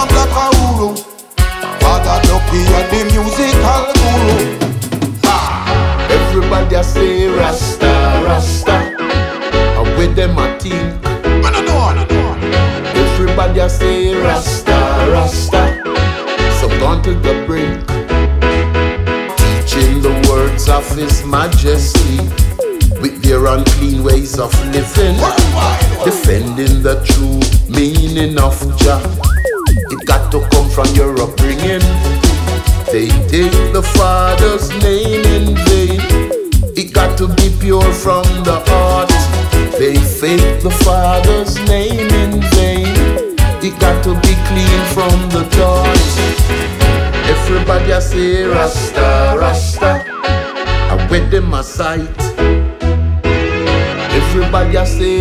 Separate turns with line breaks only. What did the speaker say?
a black Uhuru. Father Ducky and the musical guru.
Everybody a say Rasta, Rasta. And with them a think. Everybody a say Rasta, Rasta. So gone to the brink, teaching the words of His Majesty with their unclean ways of living, defending the true meaning of Jah. It got to come from your upbringing. They take the Father's name in vain. It got to be pure from the heart. They fake the Father's name in vain. It got to be clean from the thought. Everybody a say Rasta, Rasta. I with them a sight. Everybody a say